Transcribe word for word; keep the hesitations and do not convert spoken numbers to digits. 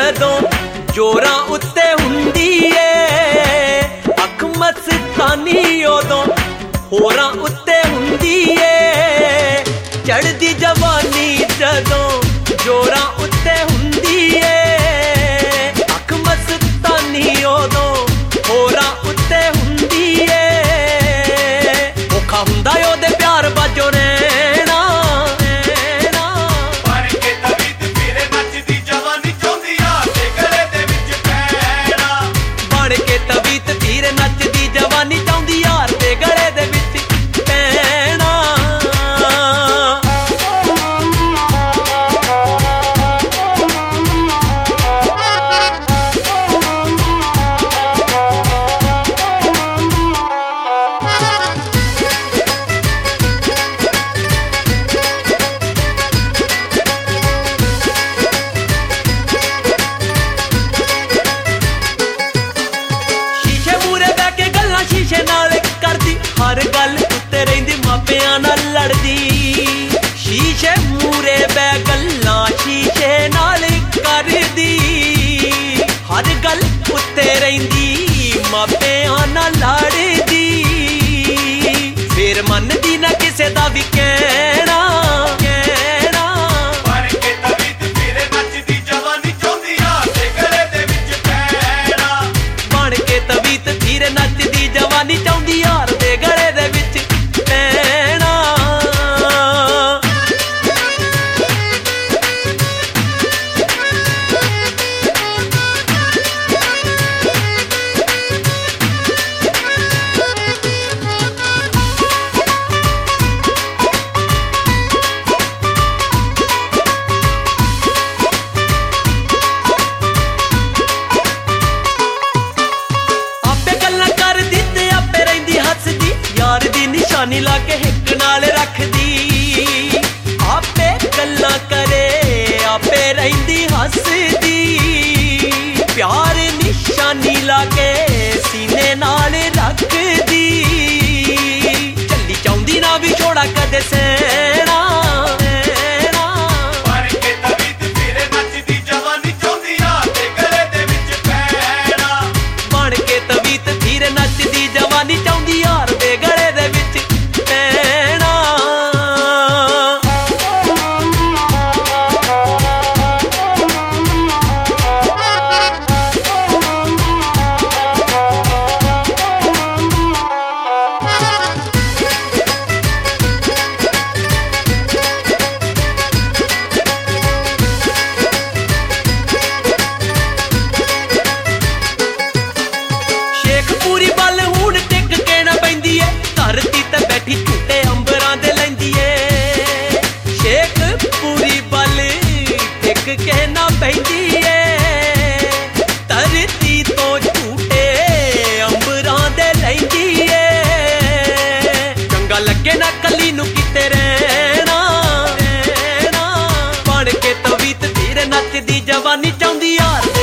जदों जोरां उत्ते हुंदी ए अख मस्तानी उदों होरां उत्ते हुंदी ए चढ़दी जवानी जदों जोरां उत्ते हुंदी ए अख मस्तानी उदों होरां उत्ते हुंदी ए औखा हुंदा ओहदे प्यार बाजों रहना हर गल उत्ते रहिंदी मापियां नाल लड़दी शीशे मूरे बै गल्लां शीशे नाल करदी हर गल उत्ते रहिंदी मापियां नाल लड़दी फिर मनदी ना किसे दा भी कहना निशानी लाके हिक नाल रखदी आपे गल्लां करे आपे रहिंदी हसदी प्यार निशानी लाके सीने नाल रखदी चली चाहुंदी ना भी छोड़ा कदे सहना कहना पैंदी है धरती तो झूठे अंबरां दे लैंदी है चंगा लगे ना कली नू किते रहना बन के तवीत तेरे नचदी जवानी चाहुंदी यार